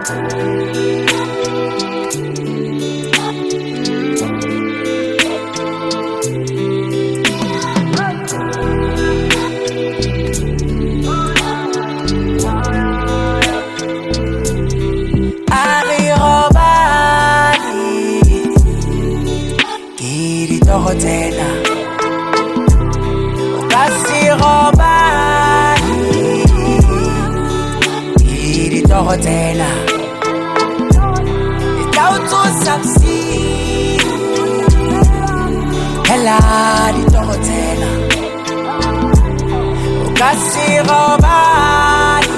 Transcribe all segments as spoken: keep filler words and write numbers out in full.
Tena Kasi robani Iri toho tena Itau tu sapsi Hela di toho tena Kasi robani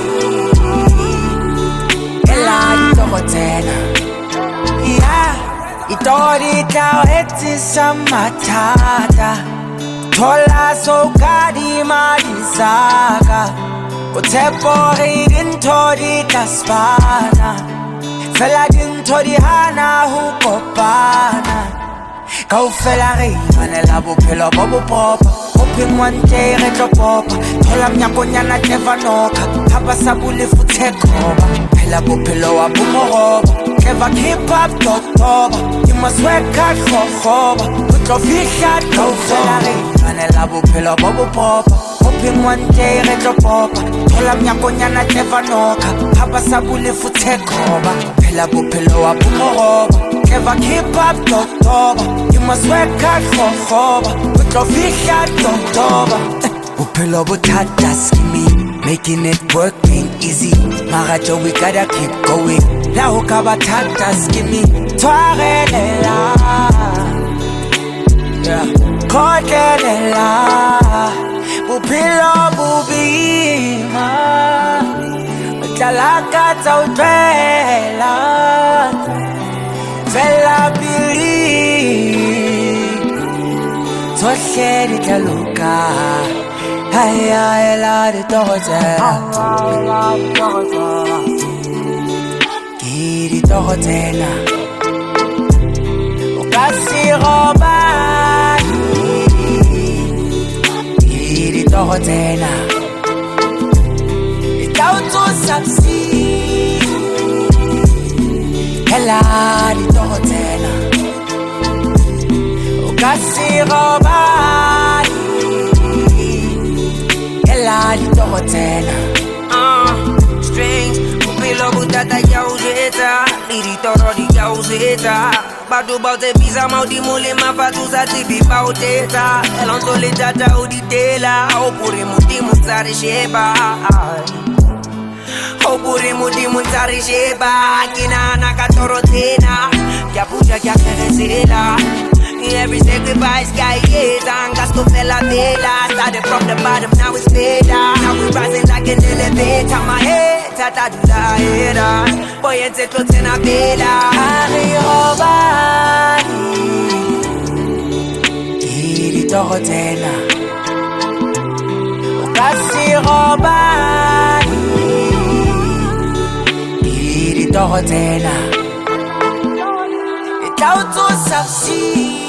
Hela di toho tena Yeah Itori tau eti samatata Tola so kadi malisaka Kutepori dintori kaspana Fela dintori hana hukopana Kau fela rimane la bupelo bobo popa Hoping one day retro popa Tola mnyako nyana never noka Haba sabuli futekoba Pela bupelo wa bumoroba Never keep up to toba You must work hard for hoba Put your fish out, go fela rimane la bupelo bobo popa Hoping one day retro popa Tola mnyako nyana never noka Haba sabuli futekoba Pela bupelo wa bumoroba Never keep up to toba You must work hard for hoba Put your fish out to toba Bupelo butata skimmy Making it work ain't easy Marajo we gotta keep going La hoka batata skimmy Twarelela Yeah Kotelela Bupelo bubima Utalaka tautwela Fela bili Tosheri taluka Haya ela de tohotela Kiri tohotela Ukasi robani Kiri tohotela Itautu sapsi Hela di tohotela Ukasi robani Hela di tohotela Uh, strings Pupilo butata yauzeta Liri toro di yauzeta Batu baute pisa mau di mule mafatu sati pipa uteta Elonto le tata uditela Opure muti mutsari sheba Opure muti mutsari sheba Kina nakatoro tena Kya puja kya keresela Every sacrifice guy is and got to feel a vela. Started from the bottom, now it's better. Now we rising like an elevator. My head, tata do la header. Boy, it's a close in a vela. Ari robani Iri tohotela Ukasi robani Iri tohotela Itautu sapsi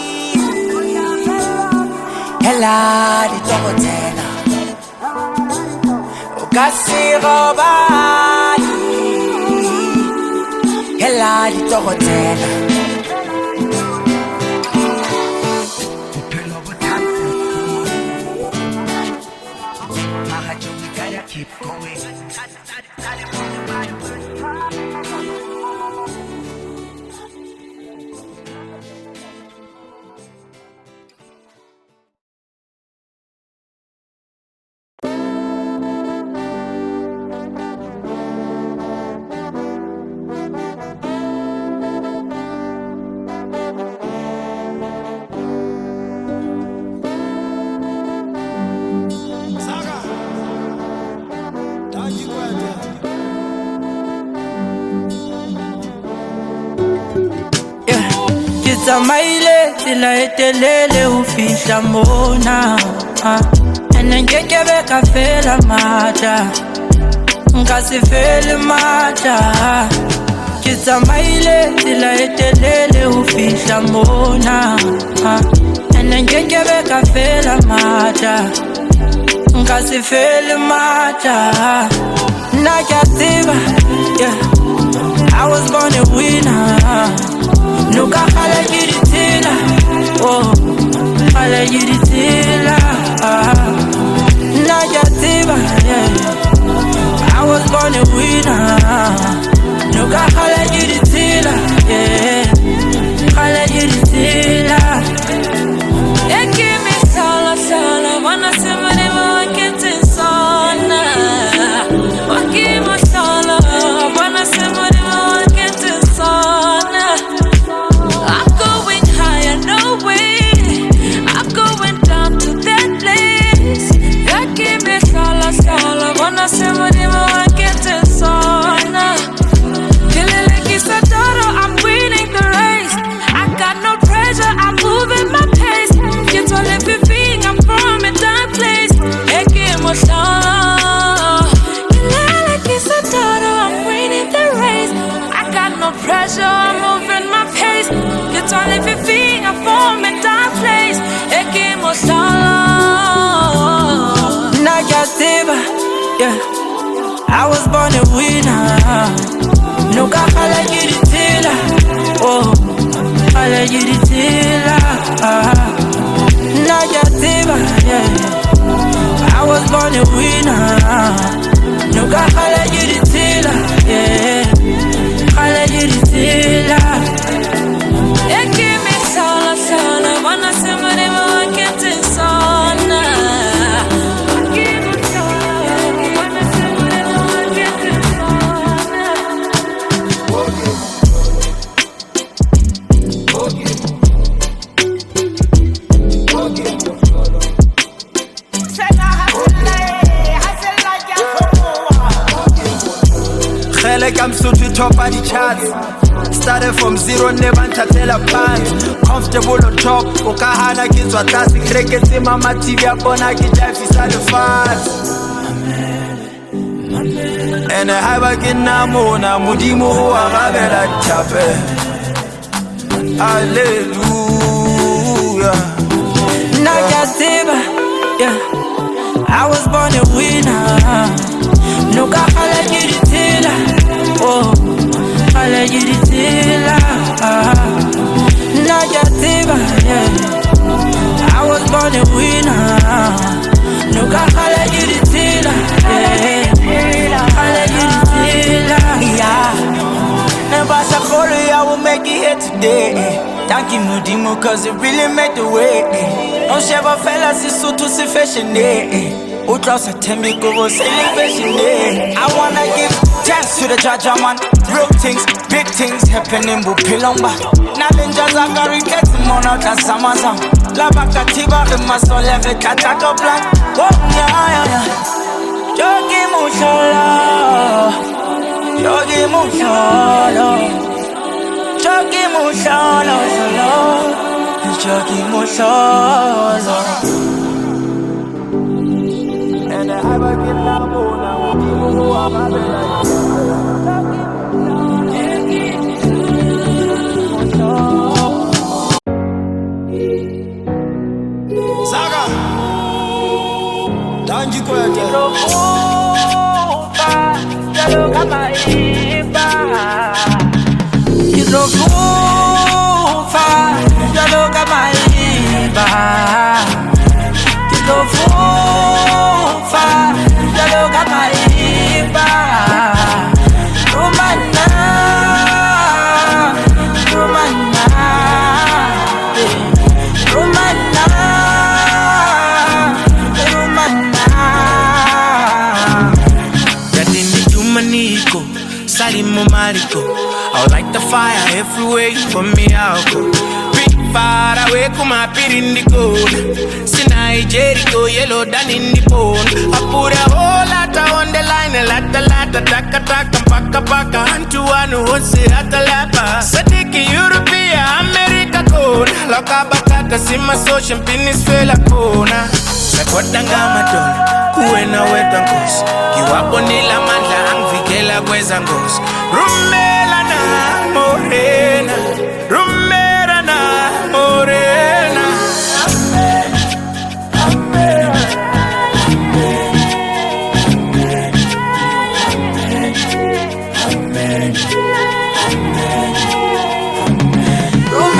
Hela di tohotela Ukasi robani Hela di tohotela Upelo butata Marajo we gotta keep going Zamaile tila etelele ufisha mona Ene ngeke beka fela mata Ngasi fela mata Zamaile tila etelele ufisha mona Ene ngeke beka fela mata Ngasi fela mata Nakativa yeah Nuka khala giritila, oh, khala giritila. Najatiba, yeah. I was born a winner. Nuka khala giritila, yeah. Khala giritila. Eki mi sala sala, wana simani wa kiti sana. Waki mi sala, wana simani wa kiti sana. I'm going higher, no way. I'm going down to that place. Eki mi sala sala, wana simani wa kiti sana. Kilele kisadoro, I'm winning the race. I got no pressure, I'm moving my pace. Get all everything, I'm from a dark place. Eki mo sala. Kilele kisadoro, I'm winning the race. I got no pressure, I'm moving my pace. Get all everything, I'm from a dark place. Eki mo sala. Najatiba, yeah. I was born a winner. Nuka khala giritila, oh, khala giritila. Najatiba, yeah. I was born a winner. Nuka khala giritila, yeah. Khala giritila. Eki mi sala sala, wana simani wa kiti sana. Eki mi sala, wana simani wa kiti sana. Like I'm so to top of the charts. Started from zero, never tell a pants. Comfortable on top, Okahana kids were dancing. Crickets in my T V, upon I get jive, it's all the fans. And I have a kid now, Mona, Mudimu, I'm a chape. Hallelujah. Najatiba, yeah. I was born a winner. Nuka khala giritila, oh, khala giritila. Najatiba, yeah. I was born a winner. Nuka khala giritila, yeah. Khala giritila, Yeah. Never Sakori, I will make it here today. Thank you, Mudimu, cause it really made the way. No Sheva fellas, it's so to see fashion. Utros a temiko was celebration. I wanna give thanks to the judge, man. Real things, big things happening, but Pilomba. Nalinjas are gonna get more out of Samazam. La Bacatiba, the muscle level, Kataka Black. Oh, yeah, yeah. Jogi Mushola. Jogi Mushola. Jogi Mushola. Jogi Mushola. And I have a kid now, Mona, who I'm a Saga, don't you quit it? I would like the fire everywhere you put me out. Big far away, come up in the gold. Sinai, Jericho, yellow than in the bone. I put a whole lot on the line, a lot, a lot, a taka, taka, paka, paka, and to one who wants it at the lapa. Sadiki, European, America code. Loka bakata, sima so champagne is fela kona. Sakwatanga madonna, kuena wetangos. Kiwabonila mandla, angvikela kwezangos. Rumela na morena, rumela na morena. Amen, amen, amen, amen, amen.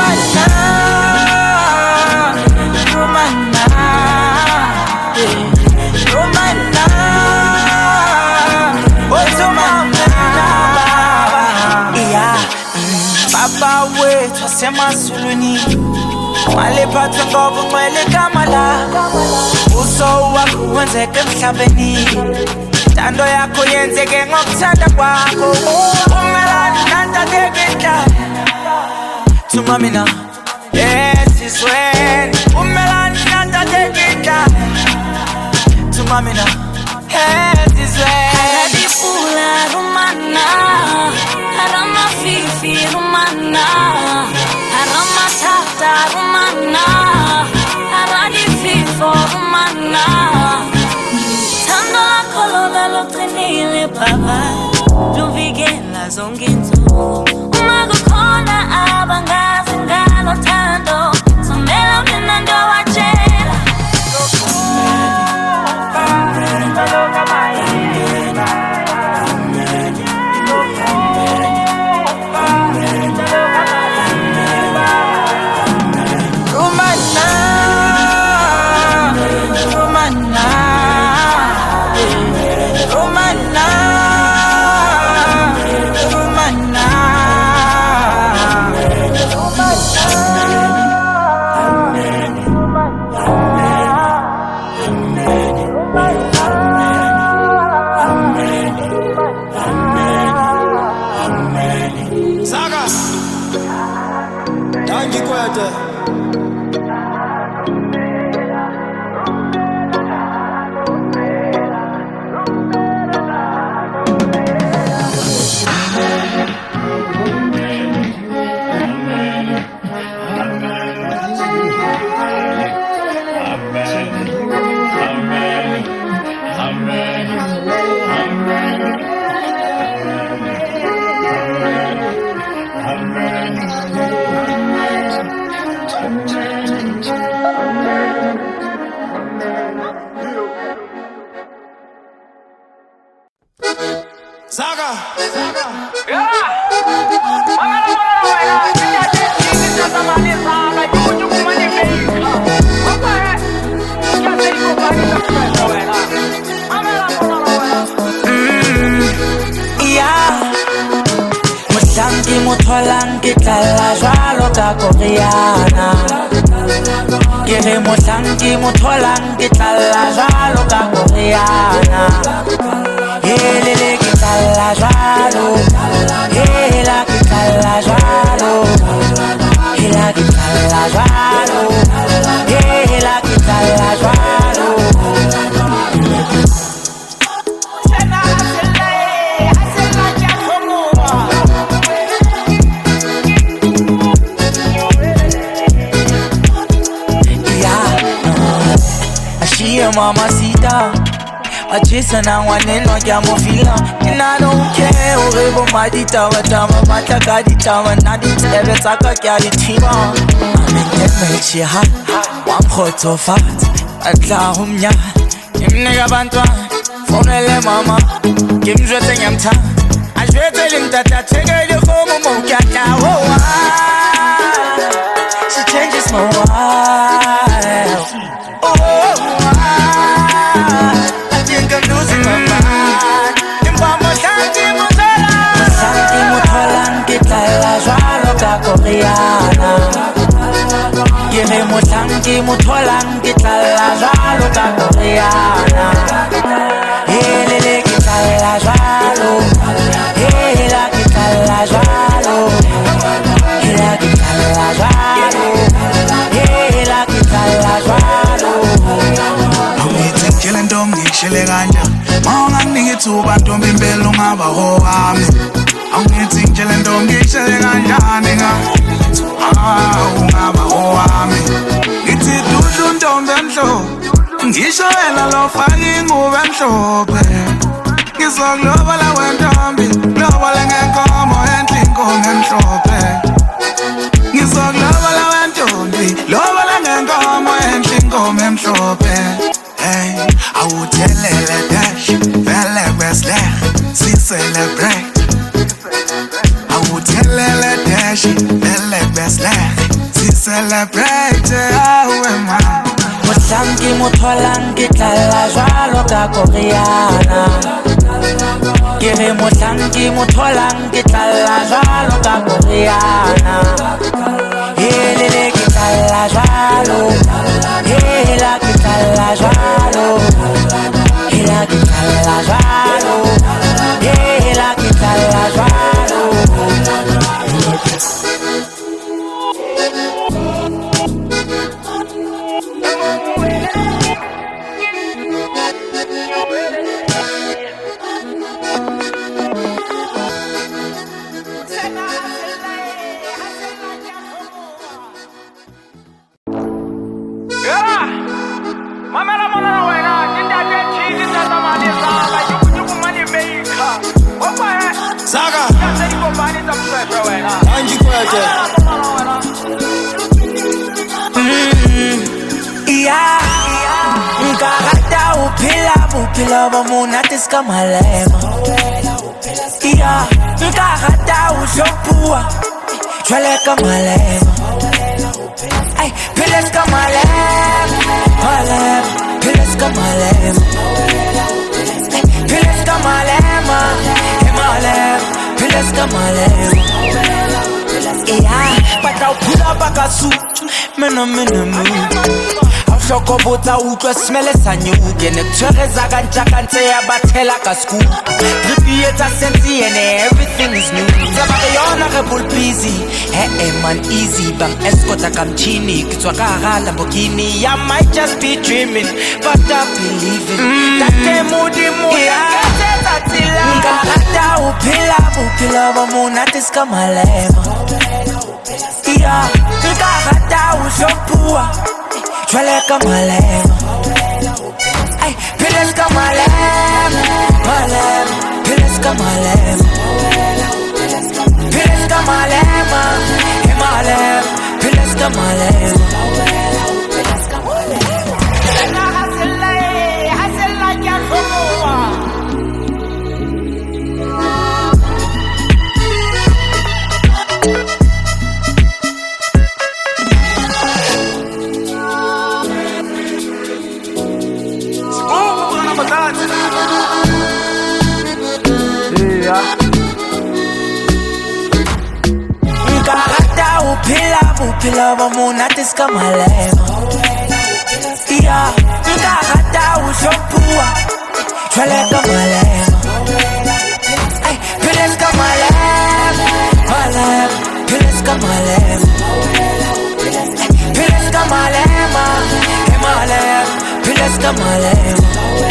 Baba wethu wasemasulwini walephathwe ngobungcwele igama lakho uso wakho wenzeke emhlabeni intando yakho yenzeke ngokuthanda kwakho umelani nantatekela Tuma mina esizweni umelani nantatekela Tuma mina esizweni Aradifula rumana Arama fifi rumana Arama tata rumana Aradififo rumana Tando la kolona lo trenile baba Luvikela zongintu Umago kona abangazi ngalo tando Somela minando wachela Kere mohlanki motholang ke tlalla jwalo ka Koreana Helele ke tlalla jwalo Hela ke tlalla jwalo Hela ke tlalla jwalo Hela ke tlalla jwalo Mamacita, a chasing and one in on Yamofila. And I don't care, Orebo Madita, what I'm a Matacadita, and Nadit, ever Taka Galitima. I'm in that makes you hot, one hot so fat, and Lahumya, Kim Negabantua, Fonele Mama, Kim Joting time. I should tell him that I take her to home, Mokata. She changes my wife. Koreana Kere mohlanki motholang ke tlalla jwalo ka Koreana Helele ke tlalla jwalo Hela ke tlalla jwalo Hela ke tlalla jwalo Hela ke tlalla jwalo Awuyithi ngitshele ntombi ngishele kanjani Mawunganginiki ithuba ntombi impela ungaba owami Awungithi ngitshele ntombi ngishele kanjani nga Awu ungaba owami Ngithi dudu ntombi emhlophe Ngisho wena lofaka ingubo emhlophe Ngizokulobola wentombi Lobola ngenkomo enhle inkomo emhlophe Ngizokulobola wentombi Lobola ngenkomo enhle inkomo emhlophe Hey, awuthelele dash Vele besle Si celebrate Awuthelele dash Vele besle Si celebrate Awe man Mohlanki motholang ke tlalla jwalo ka Koreana Ke re mohlang ke mo tholang ke tlalla jwalo ka Koreana. Hele ke tlalla jwalo, hela ke tlalla jwalo, hela ke tlalla jwalo, hela ke tlalla jwalo. Saga Anji kwete Yeah Nkarata uphila buphila bomonate ska malema. Yeah Nkarata uhlopua jwale ka malema. Ay phila ska malema, malema, phila ska malema, phila ska malema, malema, phila ska malema. Yeah but I'll pull up a suit. Mena mena mena Shoko bota utlwa smele sa nyuke ne tshwereza ka ntjaka ntse ya bathela ka scoop. Repeat sense and everything is new. Zaba ke yona re bull busy. Hey hey man easy bang escort ka mchini kitswa ka ga Lamborghini. I might just be dreaming but I believe it. Tate mudi mudi ketsa tsila. Ngata uphila uphila ba monate ska malema. Yeah ngata ushopua jwale ka malema. Ay phila ska malema, malema, phila ska malema, phila ska malema, hey malema, phila ska malema. Nkarata uphila buphila bomonate ska malema. Yeah nkarata uhlopua jwale ka malema. Ay phila ska malema, malema, phila ska malema, phila ska malema, hey malema, phila ska malema.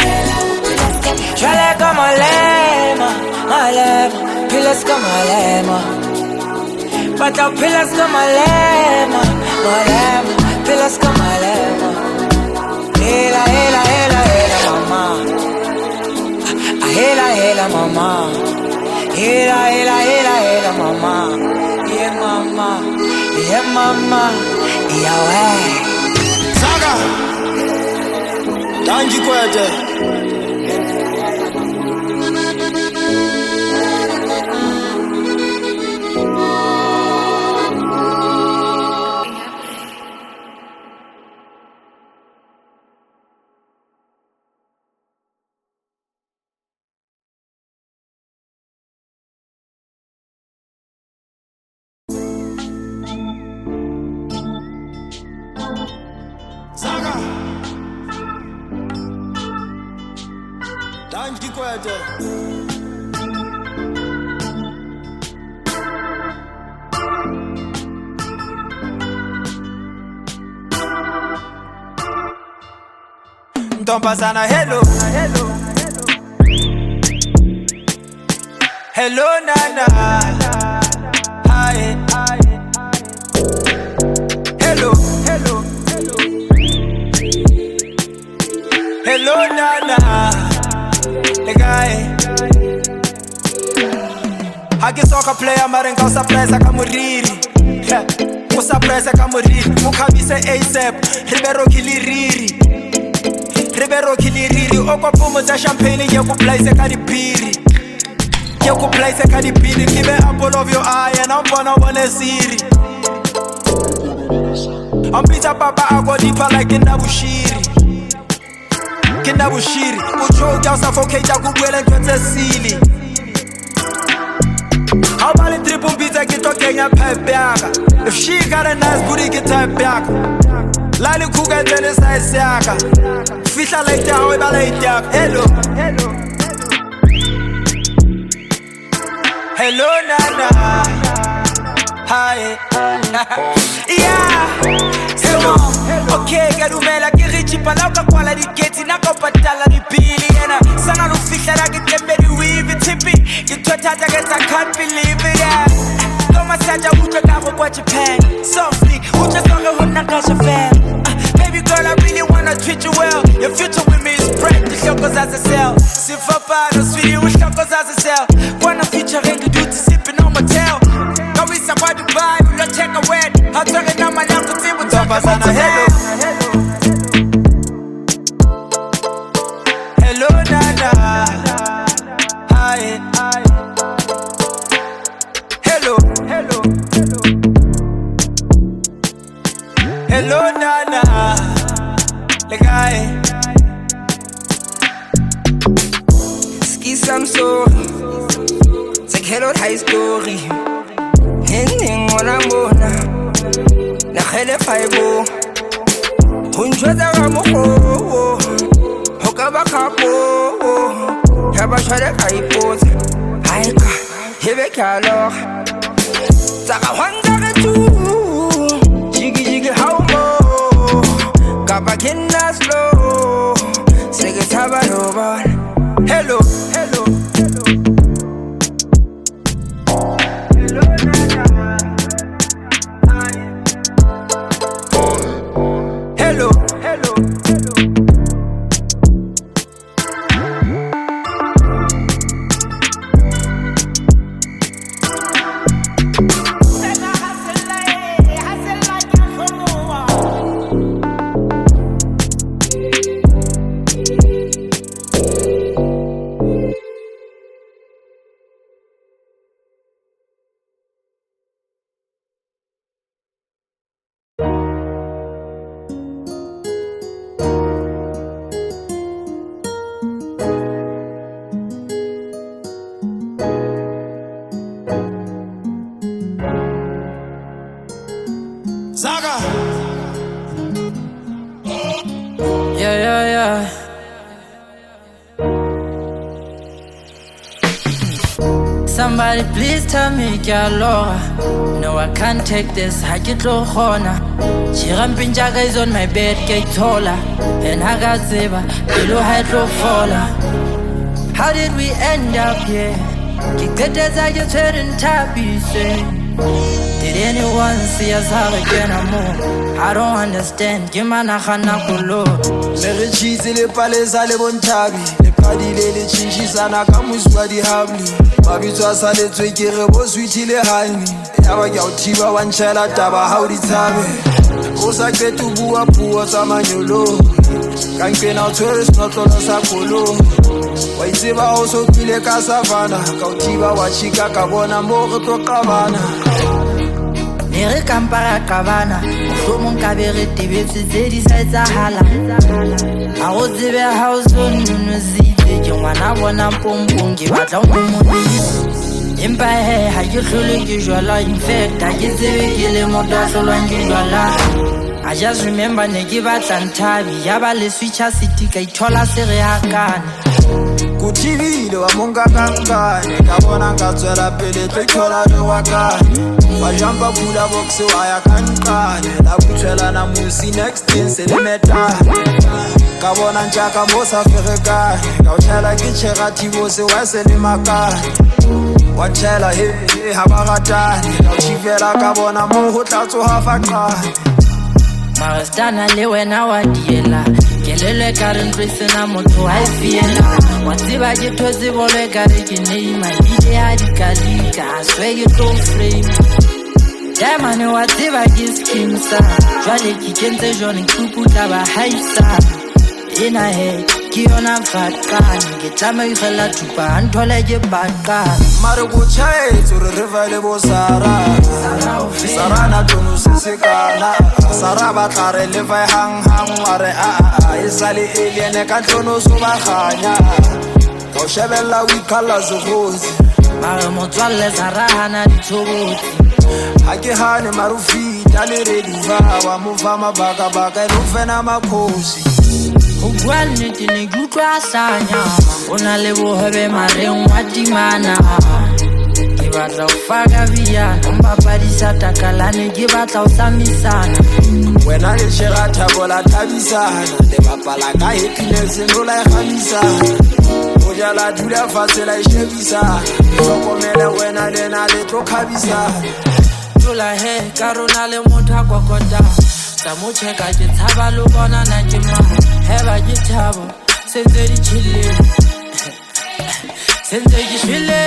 Jwale ka malema, malema, phila ska malema. Bata phila ska malema, malema, phila ska malema. Hela hela hela hela mama. Hela hela mama. Hela hela hela hela mama. Yeah mama, yeah mama, yeah way. Saga Anji kwete Saga Anji kwete Ntombazana hello hello hello nana hi hello hello hello nana the guy Hagi soka player marenga usapresa kamuriri usapresa kamuriri mukhabise ASAP Ribero kiliriri Ribero kiliriri okwapumo za champagne yekuplace ka dipiri yekuplace ka dipiri give apple of your eye and I'm gonna wanna see I'm pizza papa I go deeper like Kindabushiri Kindabushiri ujoke usuffocate akubwela ntwethe silly How about the triple pizza get talking a pipe yaka? If she got a nice booty get type yaka. Lali kuga tell us size yaka. Fish like that, how about like that? Hello, hello. Hello, Nana. Hi. Yeah. Hello. Okay, get umela ke richi pala ka kwala di gate na ka patala di bili yena. Sana no fihla la ke tembeli weave tipi. Ke thotata ke I can't believe it. Yeah. Go massage uche ka go kwa Japan. Softly, uche so go hona ka fan. Baby girl, I really wanna treat you well. Your future with me is bright. The shokos as a cell. Si fa pa no sweetie, we shokos as a cell. Wanna feature ready do to sipping on my tail. Go we sa kwa Dubai, we don't check a wet. I turn it on my lap to see what's up. Hello, hello, Nana. Hi, hi. Hello, hello, hello, Nana. The guy. Ski some sorry. Take hello high story. Ending on a mona. Na hele faibo. Hunjwaza ramoko. Hokaba kapo. Haba shade kaipot. Haika. Hebe kalo. Saka hwanda retu. Jiggy jiggy how mo. Kaba kinda slow. Sege tabaroba. Hello, hello, hello. Hello, Nana. Hi. Hello, hello, hello. Zaga. Yeah, yeah, yeah. Somebody please tell me, Galora. No, I can't take this. I get low corner. Chirampin Jaga is on my bed, get taller. And I got Zeba, below hydro faller. How did we end up here? Get good as I just heard in Tappy say. Did anyone see us out again or more? I don't understand. Gimana khana kulo. Le cheese le palesa le bontabi. Le padi le le chinchisa na kamuswa di hamli. Mabitso sa le tswekere bo sweet le hani. Ya ba ya uthiba wa ntshela taba ha o di tsabe. O sa ketu bua puo tsa manyolo. Ka nkena o tshwere snotlolo sa kolo. Wa itseba o so pile ka savana. Ka uthiba wa chika ka bona mo re tlo qabana. Nere kampara kabana Mohlomong ka be re tebetse tse di sa etsahala A go tsebe ha o so nunuzitse Ke ngwana bona mpompong ke batla o momonise Empa he ha ke hlole ke jwala In fact ha ke tsebe ke le motho a hlolwang ke jwala I just remember ne ke batla nthabi Ya ba le switcha city ka ithola se re hakane Kuthibile wa monga kankane Ka bona nka tswela pele tlo ithola le wakane Ba jumpa pula box wa ya kankane La butshela na musi next thing se le meta Ka bona ntjaka mo sa ferekane Ka o tshela ke tshegati bo se wa se le makane Wa tshela he he ha ba ratane Ka o tshifela ka bona mo ho tla tsoha faqane Marastana le wena wa diela Kelele ka re ntwesena motho a e fiela Wa tseba ke thotse bolo e ka re ke Neymar Bide ha di kalika I swear ke tlo flame Diamane wa tseba ke skimsa Jwale ke kentse jone nkukutla ba haisa Ena he ke yona fatane Ke tlama ikgela thupa anthole ke bakane Mare go chaetso re re vele bo Sara Sara na tono se se kana Sara ba tlare le vai hang hang mare a a e sale alien ka tono so ba khanya Ka o shebella we colors of rose Mara motswalle sarahana ditshobotsi. Ha ke hane marufita le reduva wa mova mabaka baka no fena makhosi. Ho bua nnete ne ke utlwa hlanya o na le bohebe mareng wa timana. Ke batla ho faka viana mbapadisa takalane ke batla ho samisana. Wena le shera thabola thabisana le bapala ka happiness no la khamisana. O jala dula fatshe la shebisana. Hlokomela wena le na le tlo khabisana. Tula he karona le motho kwa kota. Sa mo cheka ke thaba lo bona na ke ma. Heba ke thabo senze di chile. Senze ke chile.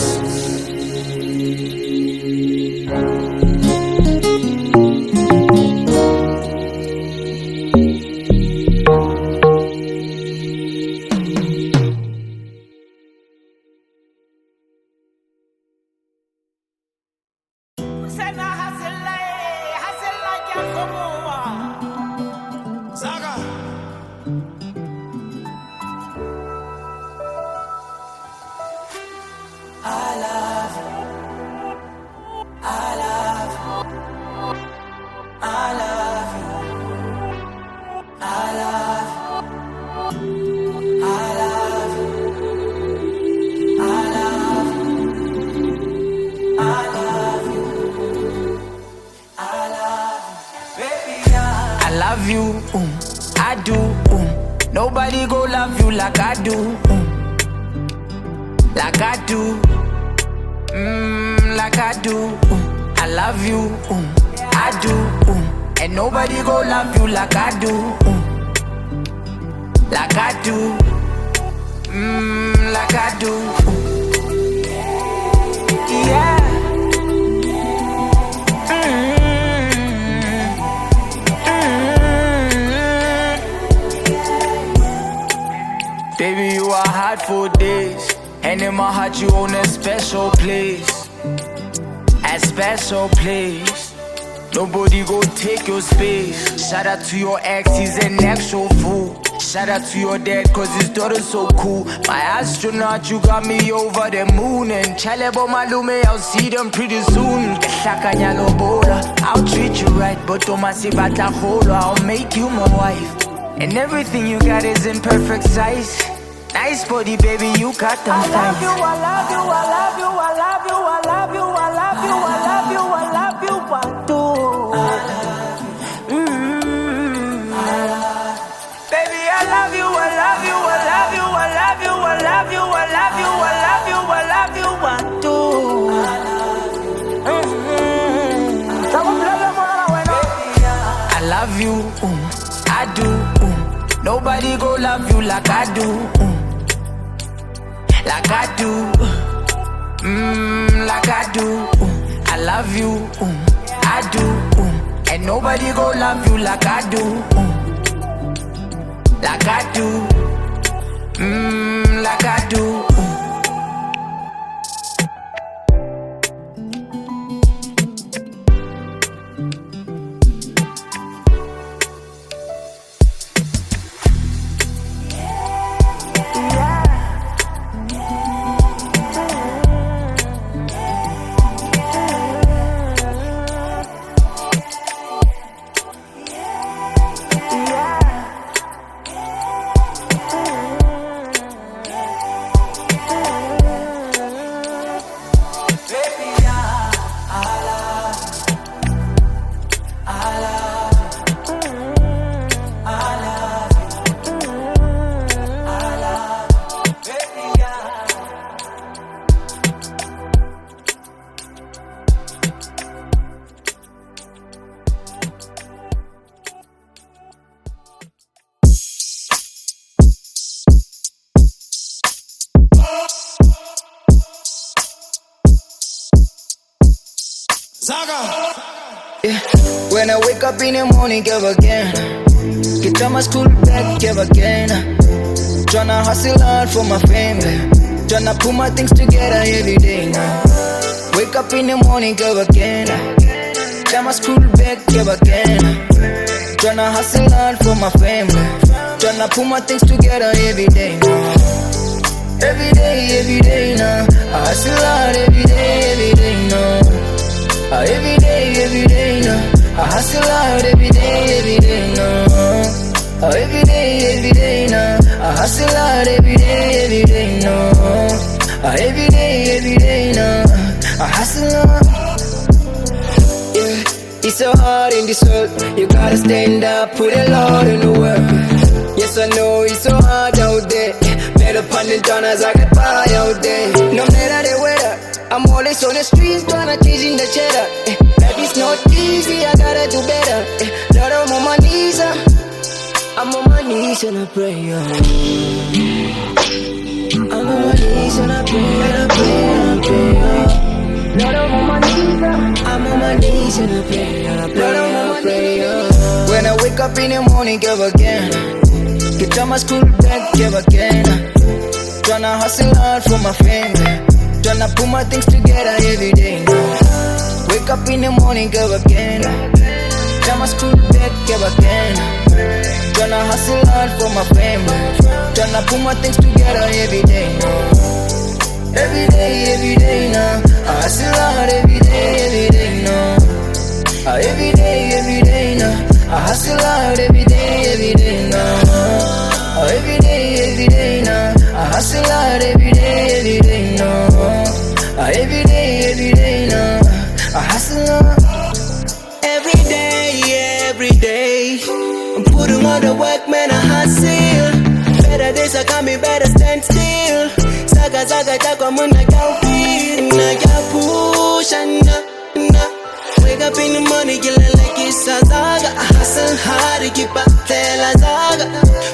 Nobody go love you like I do, mm. Like I do, mm, like I do, mm. I love you, mm. I do, mm. And nobody go love you like I do, mm. Like I do, mm, like I do, mm. Yeah. Baby, you are hot for days, and in my heart you own a special place, a special place. Nobody go take your space. Shout out to your ex, he's an actual fool. Shout out to your dad, cause his daughter's so cool. My astronaut, you got me over the moon. And Chalebo Malume, I'll see them pretty soon. I'll treat you right, but I'll make you my wife. And everything you got is in perfect size. Nice body, baby, you got them thighs. I love you, I love you, I love you, I love you, I love you, I love you, I love you, I love you, I do. Mm-hmm. Baby, I love you, I love you, I love you, I love you, I love you, I love you, I love you, I love you, I do. Mm-hmm. I love you, mm, I do. Mm. Nobody go love you like I do. Mm. Like I do, mm, like I do, mm. I love you, mm. I do, mm. And nobody go love you like I do, mm. Like I do, mm, like I do, mm. Yeah. When I wake up in the morning, give again. Get on my school back, give again. Tryna hustle hard for my family. Tryna put my things together every day now. Wake up in the morning, give again. Get my school back, give again. Tryna hustle hard for my family. Tryna put my things together every day now. Every day, every day now. I hustle hard every day, every day now. Uh, every day, every day now. I hustle hard every day, every day now. Uh, every day, every day now. I hustle hard every day, every day now. Uh, every day, every day now. I hustle hard. Yeah, it's so hard in this world. You gotta stand up, put a lot in the work. Yes, I know it's so hard out there. Made up on the dollars, I get by out there. No matter the weather, I'm always on the streets, tryna change in the cheddar. Eh, life is not easy, I gotta do better. Eh, Lord, I'm on my knees, uh, I'm on my knees and I pray. Uh. I'm on my knees and I pray, and I pray, and I pray. Uh. Lord, I'm on my knees, uh. I'm on my knees and I pray, and I pray, and I pray. Uh. When I wake up in the morning, give again. Get on my school bag, give again. Tryna hustle hard for my family. Tryna put my things together every day. Wake up in the morning, give again. Try my school bag, give again. Tryna hustle hard for my family. Tryna put my things together every day. Every day, every day now. I hustle hard every day, every day now. Every day, every day now. I hustle hard every day, every day now. Oh, every day, every day now. I hustle hard every day, every day now. Oh, every day, every day now. I hustle hard. Every day, every day. I'm putting all the work, man, I hustle. Better days are coming, better stand still. Saga, saga, takwa muna kaupi. Na ya push, na, na. Wake up in the morning, get like it's a saga. I hustle hard to keep up, tell a saga.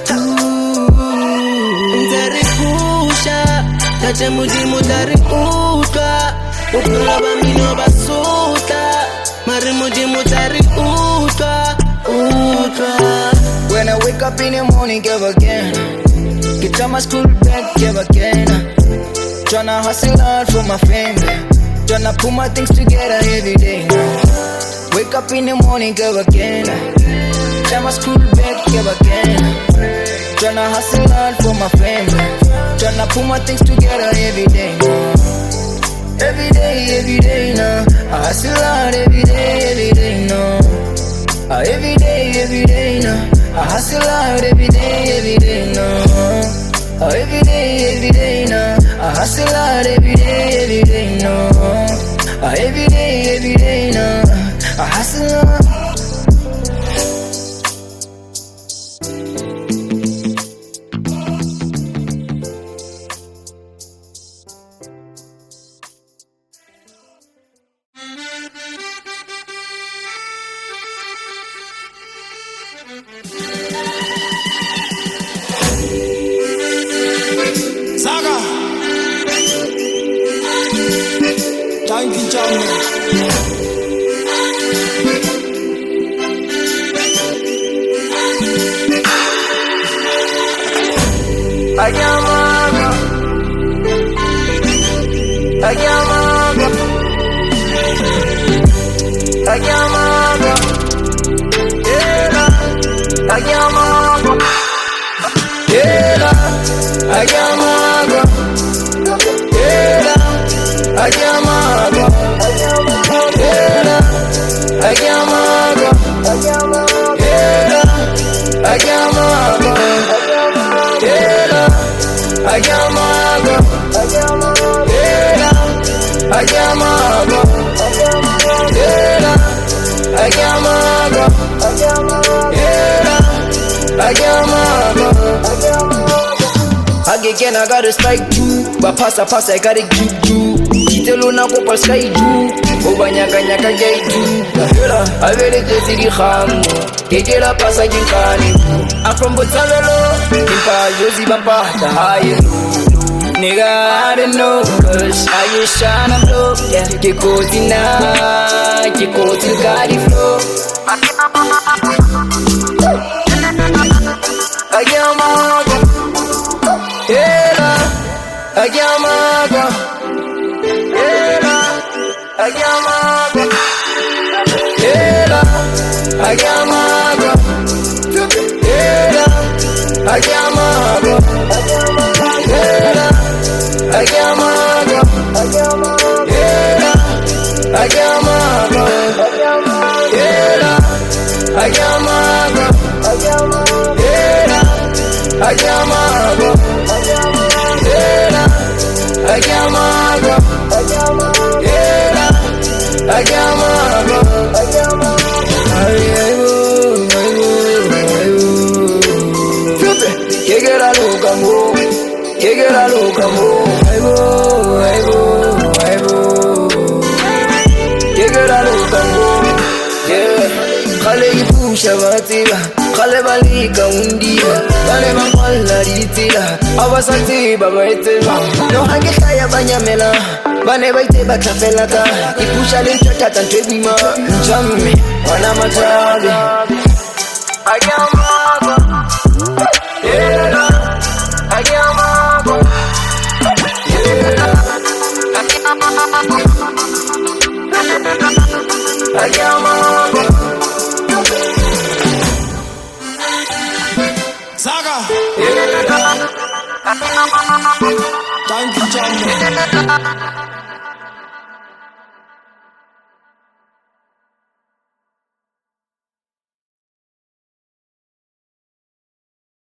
Ndari pusha, tache mujimu dari utwa. Ukula bambino basuta, mari mujimu dari utwa, utwa. When I wake up in the morning, give again. Get on my school bag, give again. Tryna hustle hard for my family. Tryna put my things together every day. Wake up in the morning, give again. Try my school bag, give again. Tryna hustle hard for my family. Tryna put my things together every day. Every day, every day now. I hustle hard every day, every day now. Every day, every day now. I hustle hard every day, every day now. Every day, every day now. I hustle hard every day, every day now. Every day, every day now. I hustle hard. Saga Tanki Channel Ayamaga Ayamaga Ayamaga Yeah Ayamaga Yeah Ayamaga Yeah Ayamaga Yeah Ayamaga Yeah Ayamaga Yeah Ayamaga Yeah Ayamaga Yeah Ayamaga Yeah Ayamaga Again, I gotta strike you. But pass a pass, I gotta give you. Kitelo na ko pas kai ju. Obanyaka nyaka jai ju. I really just the khamu. Kekela pasa jinkani. I'm from Botsalo. Impa Josi Bamba the high. Nigga, I don't know, cause I just shine blow. Yeah, Kikotina, Kikotil Gadi flow. Ayamaga Yeah Ayamaga Yeah Ayamaga Yeah Ayamaga Yeah Ayamaga Yeah Ayamabo, ayamabo, ayebo, ayebo, ayebo. Fute, que quiera loca mo, que quiera loca mo, ayebo, ayebo, ayebo. Que quiera loca mo, yeah. Khale ipusha batila, khale balika undia, khale bangwala ditila, abasati babaitela. No hange khaya banyamela. Bane baite batlafela ka ipusha le ntata tantwebima njamme wana matabe ayamabo yeah ayamabo yeah ayamabo Saga yeah thank you John